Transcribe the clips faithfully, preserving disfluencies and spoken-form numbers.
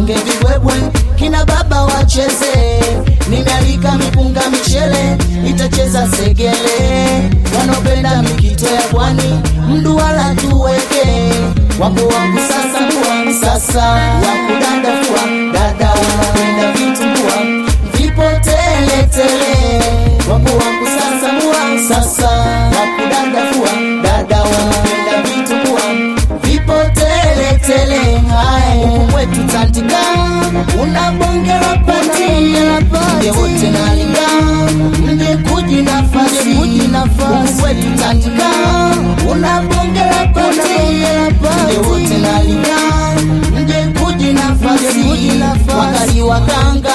tugonge vibwebwe, kina baba wacheze, ninalika mipunga michele, itacheza segele, wanopenda mikito ya pwani, mduara tuweke, wapo wangu sasa mbua, sasa wakudanda fua, dada wanapenda vitumbua, vipo tele tele, wapo wangu sasa mbua, sasa wakudanda fua, dada wanapenda vitumbua, vipo tele tele. Hai huku kwetu Tandika unabongela pati, mje wote nalinga, mje kuji nafasi, huku kwetu Tandika unabongela pati, mje wote nalinga, mje kuji nafasi, wakali wakanga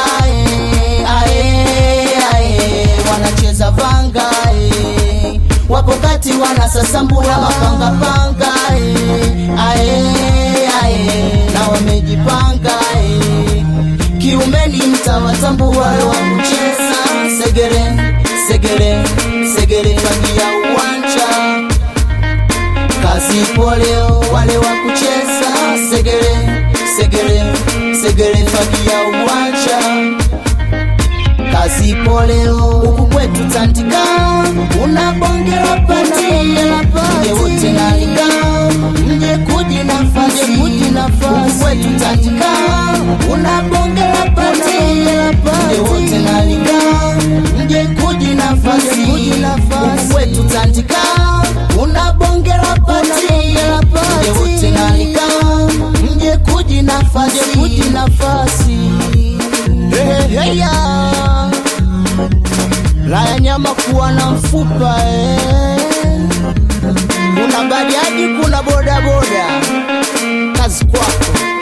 ae ae, wanacheza vanga ae, wapo kati wanasasambula mapanga panga ae ae, na wamejipanga ae, kiumeni mtawatambua wa kucheza segere segere segere fagia uwanja, kazi poleo wale wa kucheza segere segere segere fagia uwanja, kazi poleo. Huku kwetu Tandika unabongela pati, mje wote nalinga, mje kuji nafasi, huku kwetu Tandika unabongela pati, mje wote nalinga, mje kuji nafasi, huku kwetu Tandika unabongela pati, mje wote nalinga, mje kuji nafasi, kuji nafasi. Hey, hey, yeah. Laya nyama kuwa na mfupa eh. Kuna bajaji, kuna boda boda, kazi kwako.